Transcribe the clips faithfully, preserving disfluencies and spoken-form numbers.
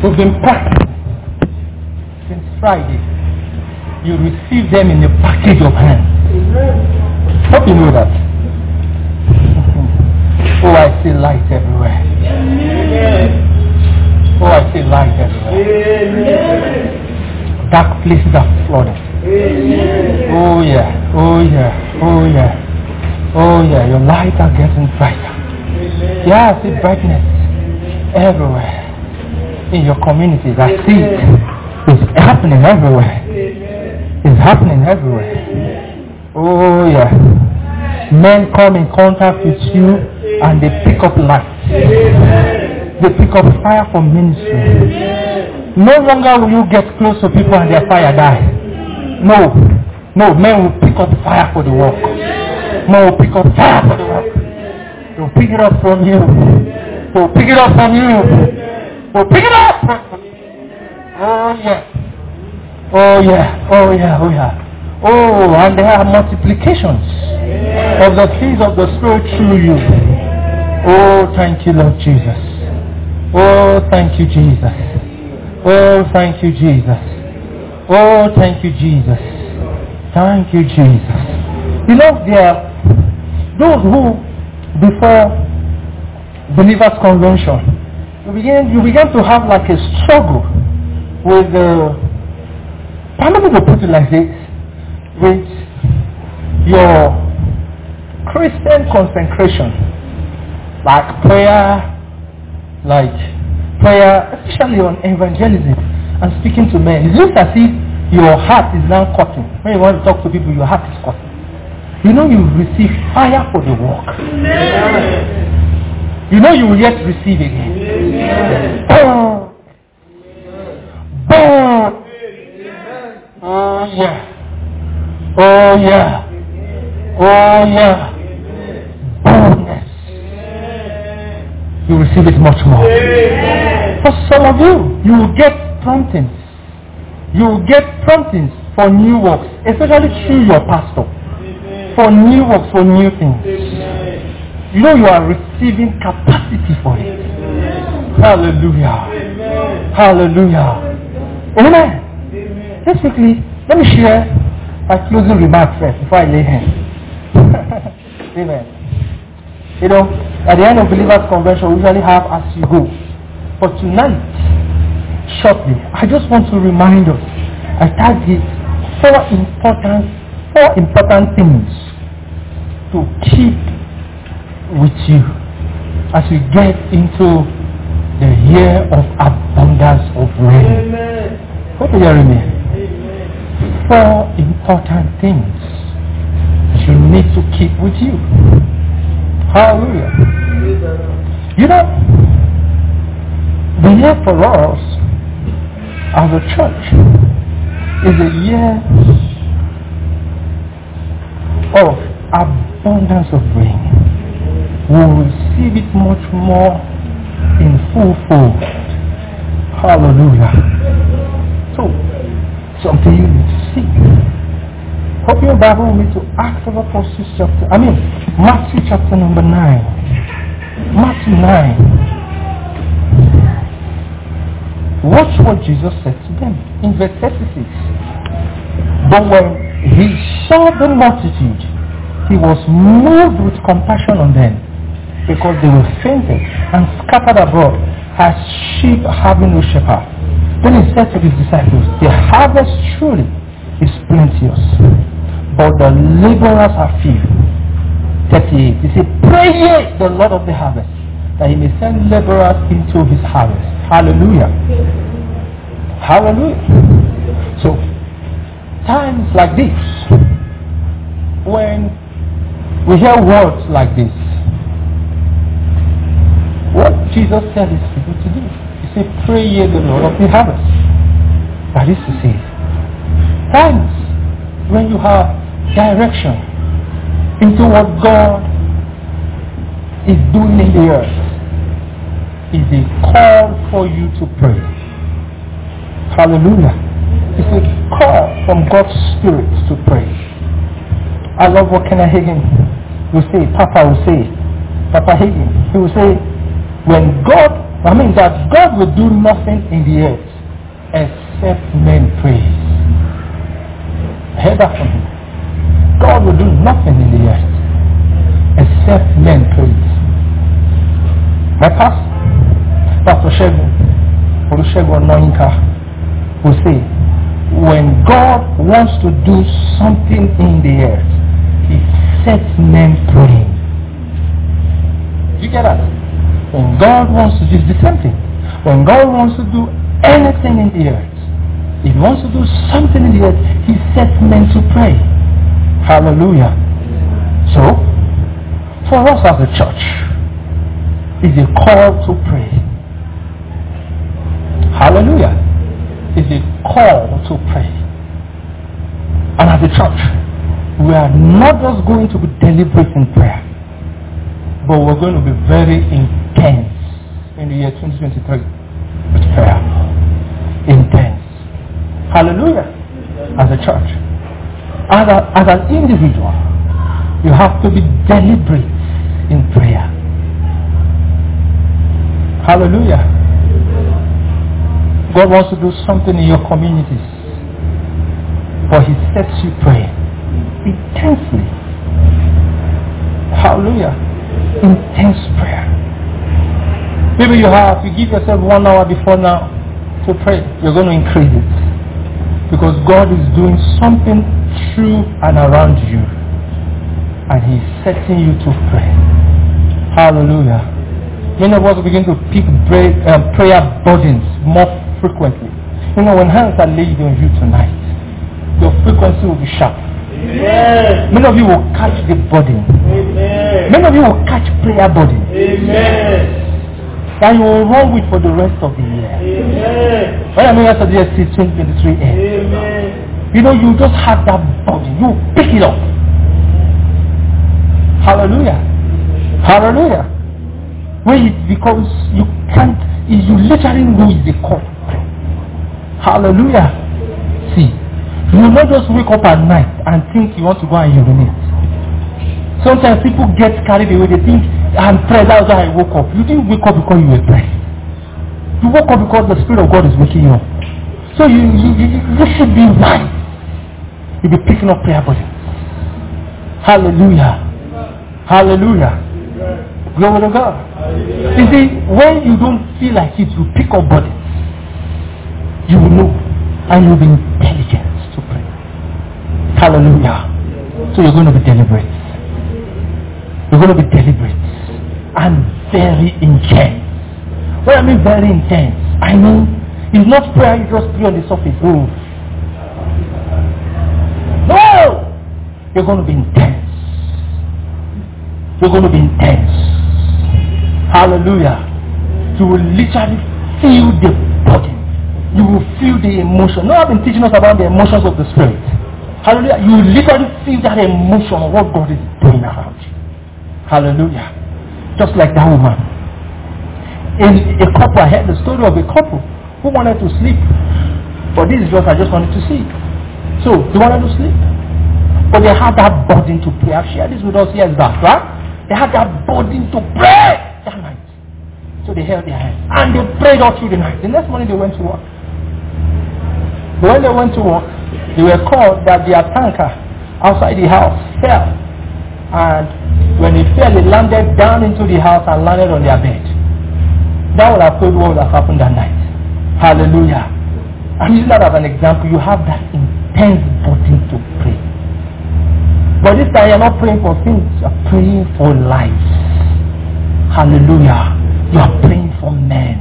We've been practicing since Friday. You receive them in a package of hands. Hope you know that. Oh, I see light everywhere. Oh, I see light everywhere. Dark places are flooded. Oh yeah, oh yeah, oh yeah. Oh yeah, your lights are getting brighter. Yeah, I see brightness everywhere. In your communities, I see it. It's happening everywhere. It's happening everywhere. Oh yeah. Men come in contact with you and they pick up light. They pick up fire for ministry. No longer will you get close to people and their fire die. No. No, men will pick up fire for the work. Men will pick up fire for the work. They'll pick it up from you. They'll pick it up from you. They'll pick it up. Oh yeah. Oh yeah. Oh yeah. Oh yeah. Oh, and there are multiplications of the things of the Spirit through you. Oh, thank you, Lord Jesus. Oh, thank you, Jesus. Oh, thank you, Jesus. Oh, thank you, Jesus. Thank you, Jesus. You know, there are those who, before Believers Convention, you begin, you begin to have like a struggle with the, uh, I'm going to put it like this, with your Christian consecration, like prayer, like prayer, especially on evangelism and speaking to men. It looks as if your heart is now cutting. When you want to talk to people, your heart is cutting. You know you receive fire for the work. You know you will yet receive again. Burn. Burn. Oh yeah. Oh yeah. Oh yeah. Boldness. You receive it much more. For some of you, you will get promptings. You will get promptings for new works, especially through your pastor. For new works, for new things. You know you are receiving capacity for it. Hallelujah. Hallelujah. Amen. Just quickly, let me share my closing remarks first before I lay hands. Amen. You know, at the end of Believers Convention, we usually have As You Go. But tonight, shortly, I just want to remind us, I target four important, four important things to keep with you as we get into the year of abundance of rain. What are you hearing me? Four important things you need to keep with you. Hallelujah. You know, the year for us as a church is a year of abundance of rain. We will receive it much more in full fold. Hallelujah. So, something you need to see. Open your Bible with me to Acts of Apostles chapter, I mean, Matthew chapter number nine. Matthew nine. Watch what Jesus said to them in verse thirty-six. But when he saw the multitude, he was moved with compassion on them, because they were fainted and scattered abroad as sheep having no shepherd. Then he said to his disciples, the harvest truly is plenteous, but the laborers are few. thirty-eight. He said, pray ye the Lord of the harvest, that he may send laborers into his harvest. Hallelujah. Hallelujah. So, times like this, when we hear words like this, what Jesus said is people to do. He said, pray ye the Lord of the harvest. That is to say, times when you have direction into what God is doing in the earth, is a call for you to pray. Hallelujah. It's a call from God's Spirit to pray. I love what Kenneth Hagin will say, Papa will say, Papa Hagin, he will say, when God I mean that God will do nothing in the earth except men praise. Hear that from him. God will do nothing in the earth except men praise. My pastor, Pastor Shegun Olusegun Noinka, will say, when God wants to do something in the earth, he sets men praying. You get that? When God wants to do the same thing, when God wants to do anything in the earth, if he wants to do something in the earth, he sets men to pray. Hallelujah. So, for us as a church, it's a call to pray. Hallelujah. It's a call to pray. And as a church, we are not just going to be deliberate in prayer, but we're going to be very intense in the year twenty twenty-three with prayer. Intense. Hallelujah. As a church. As, a, as an individual, you have to be deliberate in prayer. Hallelujah. God wants to do something in your communities, but he sets you praying intensely. Hallelujah. Intense prayer. Maybe you have, you give yourself one hour before now to pray. You're going to increase it, because God is doing something through and around you, and he's setting you to pray. Hallelujah. Many of us begin to pick pray, um, prayer burdens more frequently. You know, when hands are laid on you tonight, your frequency will be sharp. Amen. Many of you will catch the burden. Amen. Many of you will catch prayer burden. Amen. That you will run with for the rest of the year. Amen. When I mean rest of the year, see twenty twenty-three ends. Amen. You know, you just have that burden. You pick it up. Hallelujah. Hallelujah. When it becomes, you can't, you literally lose the call. Hallelujah. See, you will not just wake up at night and think you want to go and urinate. Sometimes people get carried away. They think, I'm praying, that's why I woke up. You didn't wake up because you were praying. You woke up because the Spirit of God is waking you up. So you, you, you, you should be wise. You'll be picking up prayer bodies. Hallelujah. Hallelujah. Glory to God. You see, when you don't feel like it, you pick up bodies. You will know, and you'll be intelligent to pray. Hallelujah. So you're going to be deliberate. You're going to be deliberate and very intense. What I mean very intense, I mean, it's not prayer you just pray on the surface. Oh. No! You're going to be intense. You're going to be intense. Hallelujah. You will literally feel the burden. You will feel the emotion. Now I've been teaching us about the emotions of the Spirit. Hallelujah. You will literally feel that emotion of what God is doing around you. Hallelujah. Just like that woman. In a couple, I heard the story of a couple who wanted to sleep. But this is just, I just wanted to see. So, they wanted to sleep. But they had that burden to pray. I've shared this with us years back, right? They had that burden to pray that night. So they held their hands. And they prayed all through the night. The next morning they went to work. But when they went to work, they were called that their tanker outside the house fell. And when it fell, it landed down into the house and landed on their bed. That would have told what would have happened that night. Hallelujah. I'm using that as an example. You have that intense burden to pray. But this time you're not praying for things, you're praying for lives. Hallelujah. You are praying for men.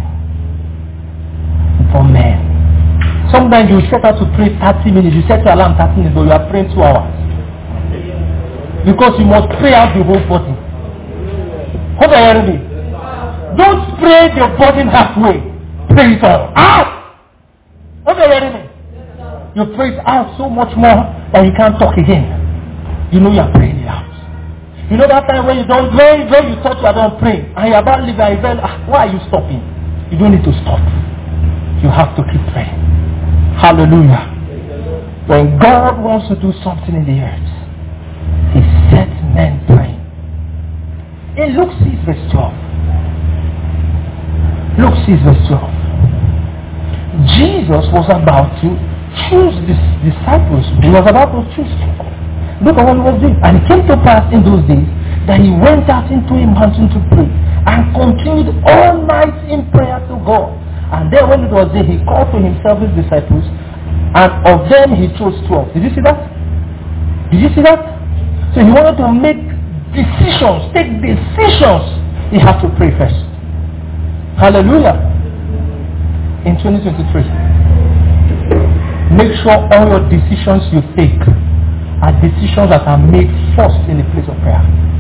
For men. Sometimes you set out to pray thirty minutes, you set your alarm thirty minutes, but you are praying two hours. Because you must pray out the whole body. Hope I hear me. Don't pray the burden halfway. Pray it all out. Hope I hear me. You pray it out so much more that you can't talk again. You know you are praying it out. You know that time when you don't, when, when you thought you are done praying, and you are about to leave, and you felt, ah, why are you stopping? You don't need to stop. You have to keep praying. Hallelujah. When God wants to do something in the earth, he sets men praying. In Luke six verse twelve, Luke six verse twelve. Jesus was about to choose the disciples. He was about to choose. Look at what he was doing. And it came to pass in those days that he went out into a mountain to pray and continued all night in prayer to God. And then when it was day, he called to himself his disciples, and of them he chose twelve. Did you see that? Did you see that? So he wanted to make decisions, take decisions. He had to pray first. Hallelujah. In twenty twenty-three, make sure all your decisions you take are decisions that are made first in the place of prayer.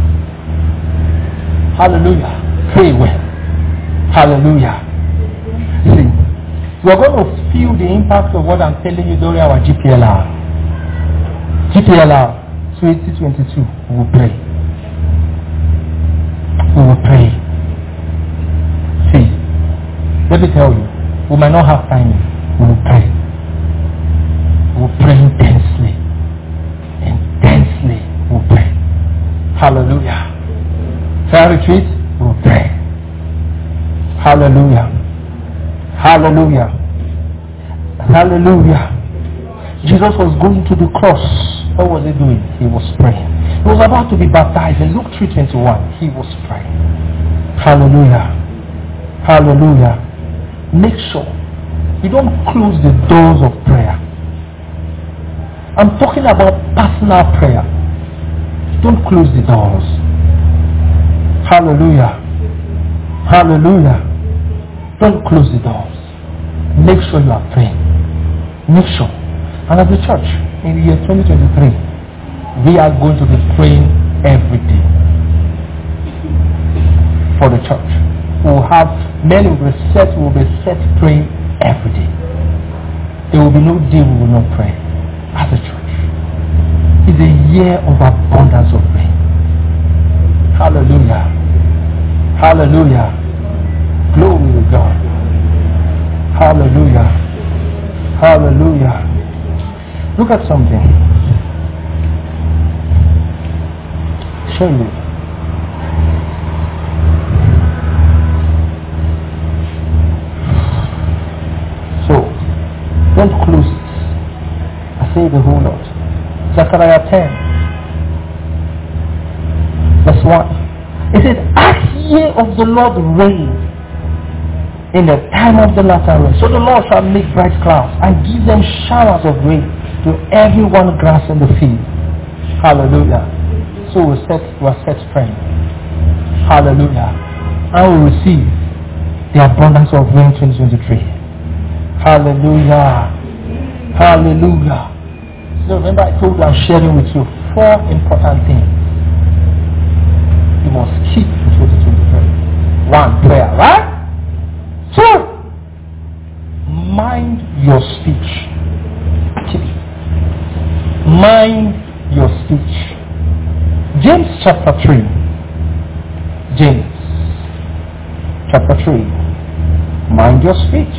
Hallelujah. Pray well. Hallelujah. See, we are going to feel the impact of what I'm telling you during our G P L R. G P L R twenty twenty-two. We will pray. We will pray. See, let me tell you, we might not have time. We will pray. We will pray intensely. Intensely. We will pray. Hallelujah. Prayer retreat. We will pray. Hallelujah. Hallelujah. Hallelujah. Jesus was going to the cross. What was he doing? He was praying. He was about to be baptized. In Luke three twenty-one, he was praying. Hallelujah. Hallelujah. Make sure you don't close the doors of prayer. I'm talking about personal prayer. Don't close the doors. Hallelujah. Hallelujah. Don't close the doors. Make sure you are praying. Make sure. And as a church, in the year twenty twenty-three, we are going to be praying every day for the church. We will have, men will be set, we will be set praying every day. There will be no day we will not pray as a church. It's a year of abundance of rain. Hallelujah. Hallelujah. Glory to God. Hallelujah. Hallelujah. Look at something. Show you. So, don't close it. I say the whole lot. Zechariah ten. Verse one. It says, as ye of the Lord reign in the time of the latter rain. So the Lord shall make bright clouds and give them showers of rain to every one grass in the field. Hallelujah. So we set we are set praying. Hallelujah. And we receive the abundance of rain twenty twenty-three. Hallelujah. Hallelujah. So remember I told you I'm sharing with you four important things you must keep in twenty twenty-three. One, prayer, right? Two, mind your speech. Keep it. Mind your speech. James chapter three. James chapter three. Mind your speech.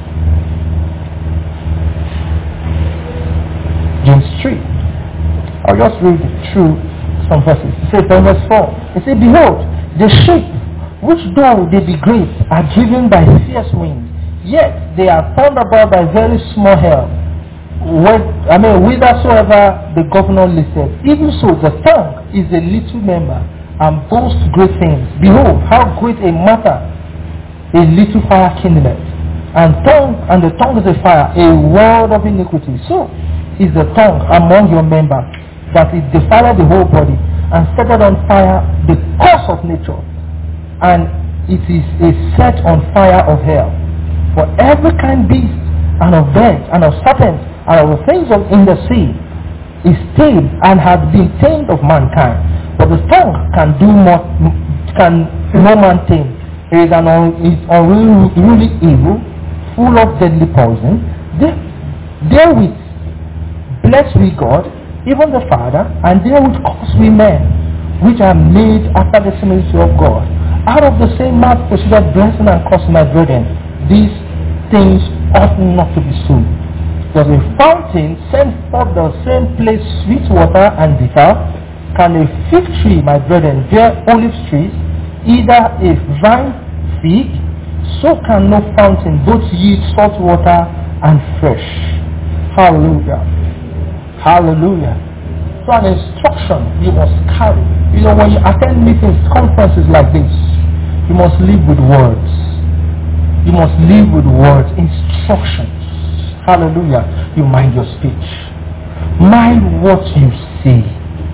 James three. I'll just read through some verses. It says in verse four. It says, behold, the sheep, which though they be great, are driven by fierce winds, yet they are turned about by very small hair. What, I mean, whithersoever the governor listeth. Even so, the tongue is a little member, and boasts great things. Behold, how great a matter a little fire kindleth. And tongue, and the tongue is a fire, a world of iniquity. So is the tongue among your members, that it defileth the whole body, and setteth on fire the course of nature, and it is a set on fire of hell. For every kind beast, and of birds, and of serpents, and of the things of in the sea, is tamed and has been tamed of mankind. But the tongue can do more, can no man tame. It is an un, is unruly evil, full of deadly poison. Therewith bless we God, even the Father, and therewith curse we men, which are made after the similitude of God. Out of the same mouth proceeded blessing and curse, my brethren. These things ought not to be so. Does a fountain send forth the same place sweet water and bitter? Can a fig tree, my brethren, bear olive trees? Either a vine fig, so can no fountain both yield salt water and fresh. Hallelujah. Hallelujah. So an instruction you must carry. You know, when you attend meetings, conferences like this, you must live with words. You must live with words, instructions. Hallelujah. You mind your speech. Mind what you say.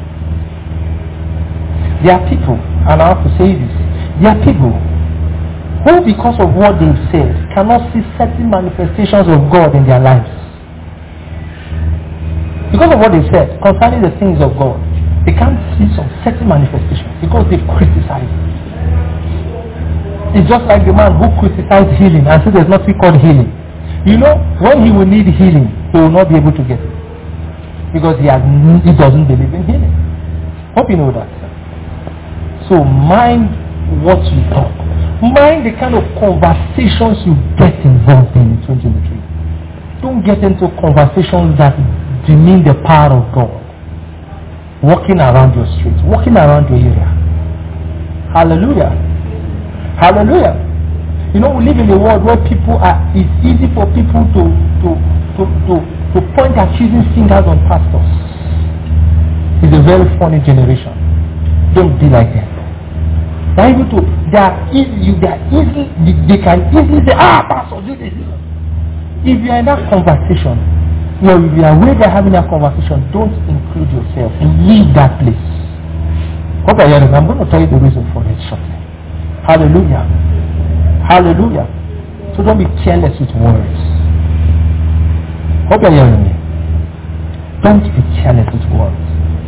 There are people, and I have to say this, there are people who, because of what they've said, cannot see certain manifestations of God in their lives. Because of what they said concerning the things of God, they can't see some certain manifestations because they've criticized. It's just like the man who criticized healing and said there's nothing called healing. You know, when he will need healing, he will not be able to get it. Because he has he doesn't believe in healing. Hope you know that. So mind what you talk. Mind the kind of conversations you get involved in in twenty twenty-three. Don't get into conversations that demean the power of God. Walking around your street, walking around your area. Hallelujah. Hallelujah. You know, we live in a world where people are, it's easy for people to, to, to, to, to point accusing fingers on pastors. It's a very funny generation. Don't be like that. They're able to, they are easy, they are easy, they can easily say, ah, pastor, do this. If you are in that conversation, you know, if you are where they're having that conversation, don't include yourself. Leave that place. Okay, I'm going to tell you the reason for it shortly. Hallelujah. Hallelujah. So don't be careless with words. Hope you're hearing me. Don't be careless with words.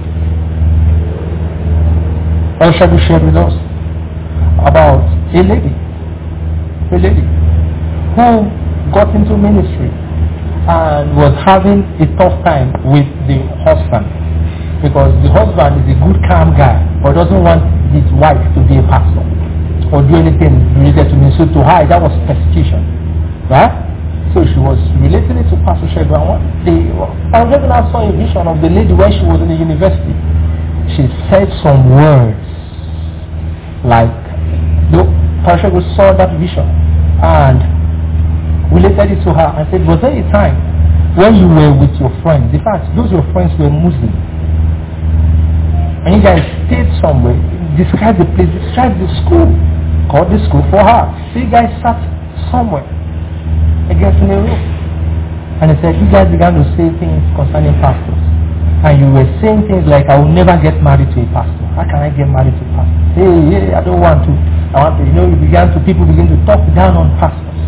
Or shall we share with us about a lady, a lady who got into ministry and was having a tough time with the husband, because the husband is a good, calm guy, but doesn't want his wife to be a pastor or do anything related to me. So to her, that was persecution, right? So she was relating it to Pastor Shegun. One day, Pastor Shegun saw a vision of the lady when she was in the university. She said some words like, no, Pastor Shegun saw that vision and related it to her and said, was there a time when you were with your friends? In fact, those your friends were Muslim, and you guys stayed somewhere. Describe the place, describe the school, called the school for her. So you guys sat somewhere against in a room, and he said you guys began to say things concerning pastors, and you were saying things like, I will never get married to a pastor. How can I get married to a pastor? Hey, yeah, I don't want to. I want to. You know, you began to people begin to talk down on pastors.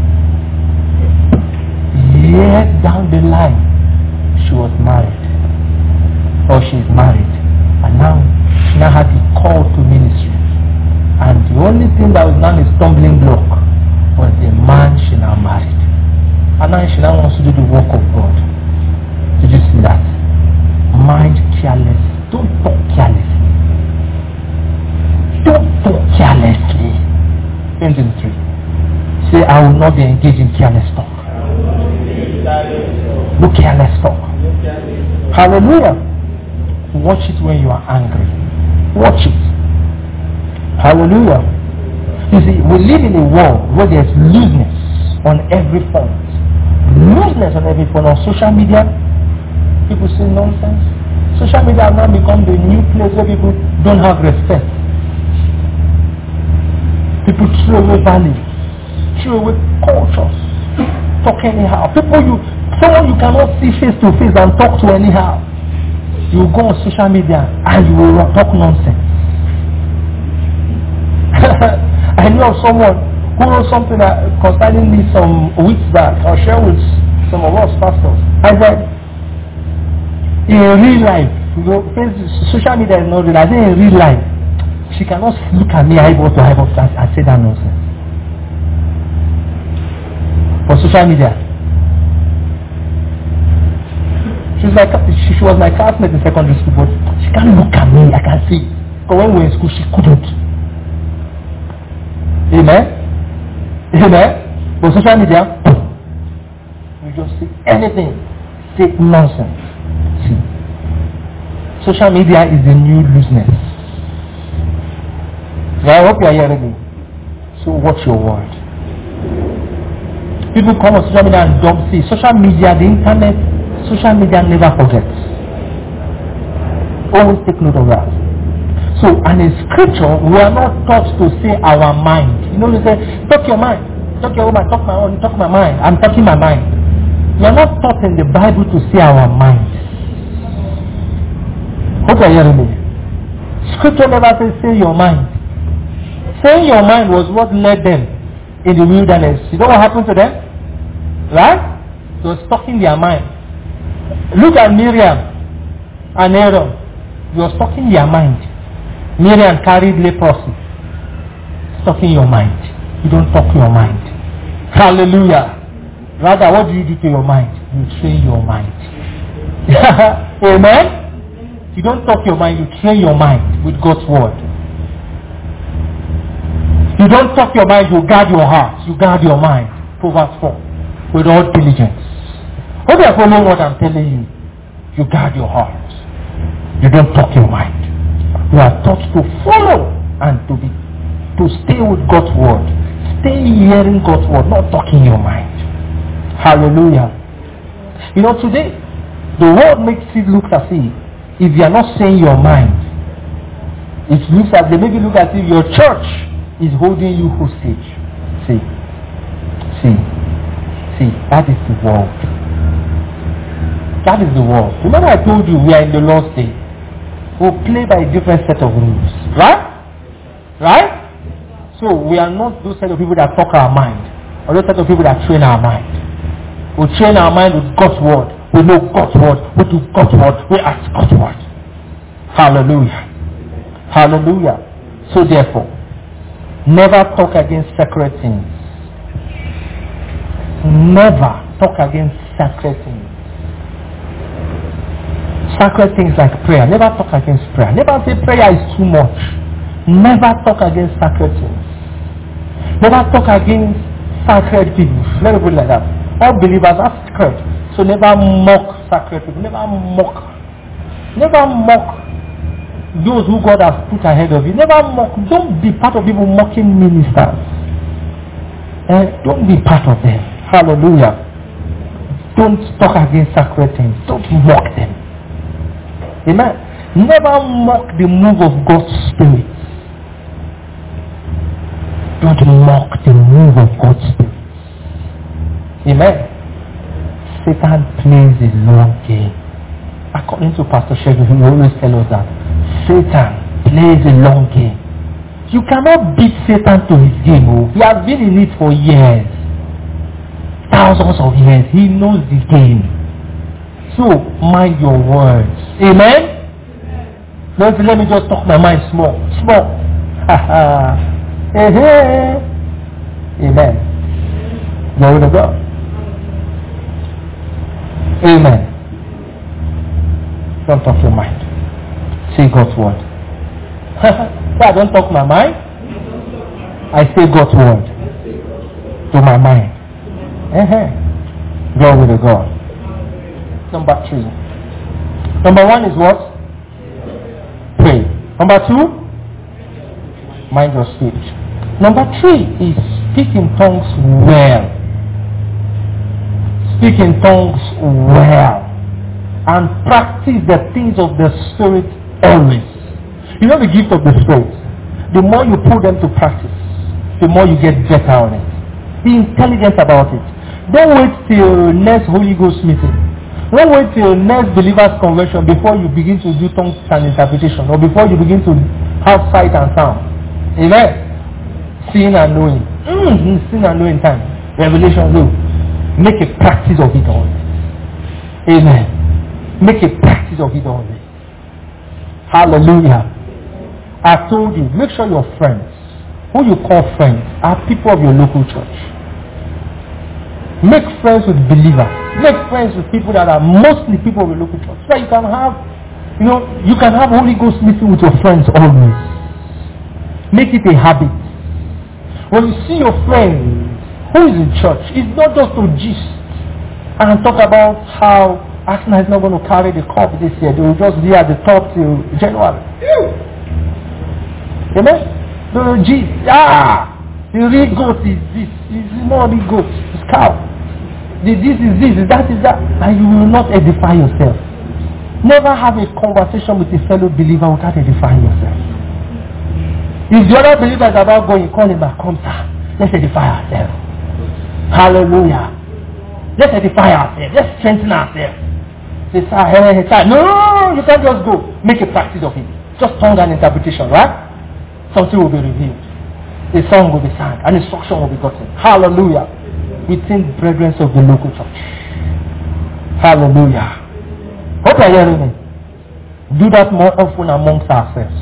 Years down the line, she was married, or she's married, and now she now had the call to ministry. And the only thing that was now a stumbling block was the man she now married. And now she now wants to do the work of God. Did you see that? Mind careless. Don't talk carelessly. Don't talk carelessly. twenty-three. Say, I will not be engaged in careless talk. No careless talk. Hallelujah. Watch it when you are angry. Watch it. Hallelujah. You see, we live in a world where there's looseness on every front. Looseness on every front. On social media, people say nonsense. Social media has now become the new place where people don't have respect. People throw away values, throw away cultures, talk anyhow. People you, someone you cannot see face to face and talk to anyhow. You go on social media and you will talk nonsense. I know of someone who wrote something that concerning me some weeks back. I'll share with some of us pastors. I said, in real life, you know, social media is not real. I said in real life, she cannot look at me eyeball to eyeball and, and say that nonsense. For social media, she was like, she, she was my classmate in secondary school, but she can't look at me. I can see. But when we were in school, she couldn't. Amen? Amen? For social media, you just say anything, say nonsense. See, social media is the new looseness. So I hope you are hearing me. So watch your word. People come on social media and dump. See, social media, the internet, social media never forgets. Always take note of that. So, and in scripture, we are not taught to say our mind. You know, you say, talk your mind. Talk your woman, talk my own, talk my mind. I'm talking my mind. We are not taught in the Bible to say our mind. Hope you are hearing me. Scripture never says say your mind. Saying your mind was what led them in the wilderness. You know what happened to them? Right? They were stuck in their mind. Look at Miriam and Aaron. You are stuck in their mind. Miriam carried leprosy. Stuck in your mind. You don't talk your mind. Hallelujah. Rather, what do you do to your mind? You train your mind. Amen? You don't talk your mind, you train your mind with God's word. You don't talk your mind, you guard your heart. You guard your mind. Proverbs four. With all diligence. Hope you are following what I'm telling you. You guard your heart. You don't talk your mind. You are taught to follow and to be to stay with God's word. Stay hearing God's word, not talking your mind. Hallelujah. You know, today the world makes it look as if if you are not saying your mind, it looks as they make it look as if your church is holding you hostage. See, see, see, that is the world. That is the world. Remember I told you we are in the Lord's day. We'll play by a different set of rules. Right? Right? So we are not those set of people that talk our mind. Or those set of people that train our mind. We train our mind with God's word. We know God's word. We do God's word. We ask God's word. Hallelujah. Hallelujah. So therefore, never talk against sacred things. Never talk against sacred things. Sacred things like prayer. Never talk against prayer. Never say prayer is too much. Never talk against sacred things. Never talk against sacred people. Let me put it like that. All believers are sacred. So never mock sacred people. Never mock. Never mock those who God has put ahead of you. Never mock. Don't be part of people mocking ministers. Eh? Don't be part of them. Hallelujah. Don't talk against sacred things. Don't mock them. Amen. Never mock the move of God's Spirit. Don't mock the move of God's Spirit. Amen. Satan plays a long game. According to Pastor Shegun, he always tells us that Satan plays a long game. You cannot beat Satan to his game. Oh. He has been in it for years. Thousands of years. He knows the game. So, mind your words. Amen? Don't let me just talk my mind small. Small. Hey, hey. Amen. Glory to God. Amen. Don't talk your mind. Say God's word. So I don't talk my mind. I say God's word to my mind. Uh-huh. Glory to God. Number three. Number one is what? Pray. Number two, mind your speech. Number three is speak in tongues well. Speak in tongues well. And practice the things of the Spirit always. You know the gift of the Spirit. The more you put them to practice, the more you get better on it. Be intelligent about it. Don't wait till next Holy Ghost meeting. Don't wait till next believers conversion before you begin to do tongues and interpretation, or before you begin to have sight and sound. Amen. Seeing and knowing. Mm, seeing and knowing time. Revelation, no. Make a practice of it all. Amen. Make a practice of it all. Hallelujah. I told you, make sure your friends, who you call friends, are people of your local church. Make friends with believers. Make friends with people that are mostly people of your local church. So you can have, you know, you can have Holy Ghost meeting with your friends always. Make it a habit. When you see your friend who is in church, it's not just to gist and talk about how Arsenal is not going to carry the cup this year. They will just be at the top till January. Amen? The gist. Ah! The real goat is this. It's not the goat. It's cow. this is this, that is that, and you will not edify yourself. Never have a conversation with a fellow believer without edifying yourself. If the other believer is about going, call him back, come sir, let's edify ourselves. Hallelujah. Let's edify ourselves. Let's strengthen ourselves. Say, sir, hey, hey, sir. No, you can't just go. Make a practice of it. Just tongue and interpretation, right? Something will be revealed. A song will be sung. An instruction will be gotten. Hallelujah. Within brethren of the local church. Hallelujah. Hope you're hearing me. Do that more often amongst ourselves.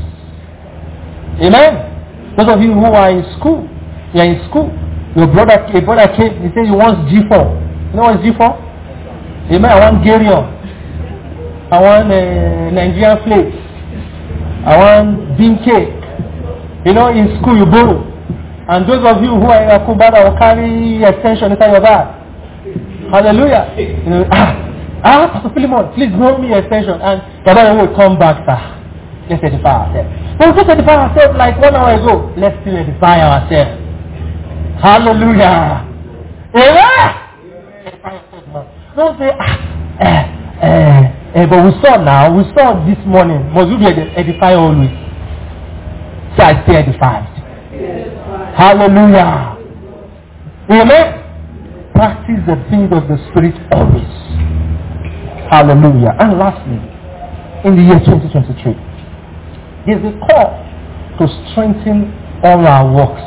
Amen. Those of you who are in school, you're in school. Your brother, a brother came, he said he wants G four. You know what is G four? Amen. I want Garion. I want uh, Nigerian flakes. I want bean cake. You know, in school you borrow. And those of you who are in Akubada will carry extension inside your bag. Hallelujah. You know, ah, ah, Pastor Philemon, please borrow me extension. And the brother will come back, sir. Let's edify ourselves. But we just edify ourselves like one hour ago. Let's still edify ourselves. Hallelujah. Amen. Don't say, ah, eh, eh, eh, but we saw now, we saw this morning. Must we be edified always? So I stay edified. Yes. Hallelujah. Amen. Practice the things of the Spirit always. Hallelujah. And lastly, in the year twenty twenty-three, there's a call to strengthen all our works.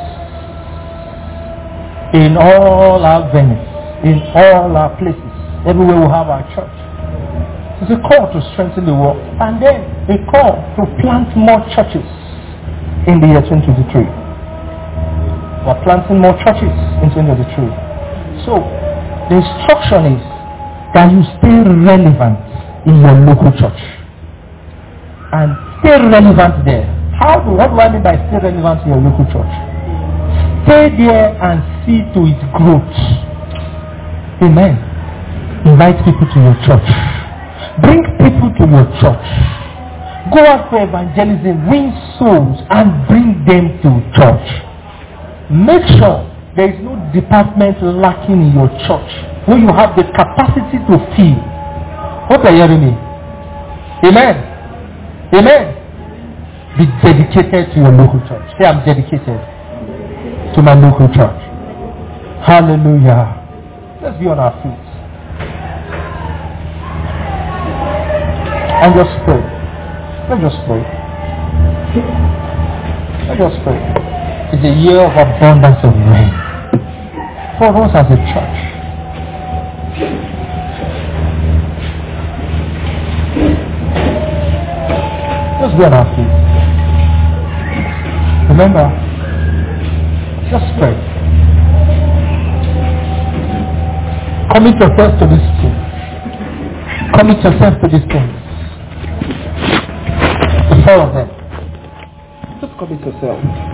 In all our venues, in all our places, everywhere we have our church. It's a call to strengthen the work, and then a call to plant more churches in the year twenty twenty-three. We're planting more churches in twenty twenty-three. So, the instruction is that you stay relevant in your local church. And stay relevant there. How do, what do I mean by stay relevant in your local church? Stay there and see to its growth. Amen. Invite people to your church. Bring people to your church. Go out for evangelism, win souls, and bring them to church. Make sure there is no department lacking in your church where you have the capacity to fill. Hope you're hearing me. Amen. Amen. Be dedicated to your local church. Say, I'm dedicated to my local church. Hallelujah. Let's be on our feet. And just pray. Let's just pray. Let's just pray. It's a year of abundance of rain for us as a church. Let's be on our feet. Remember, just pray. Commit yourself to this thing. Commit yourself to this thing. The four of them. Just commit yourself.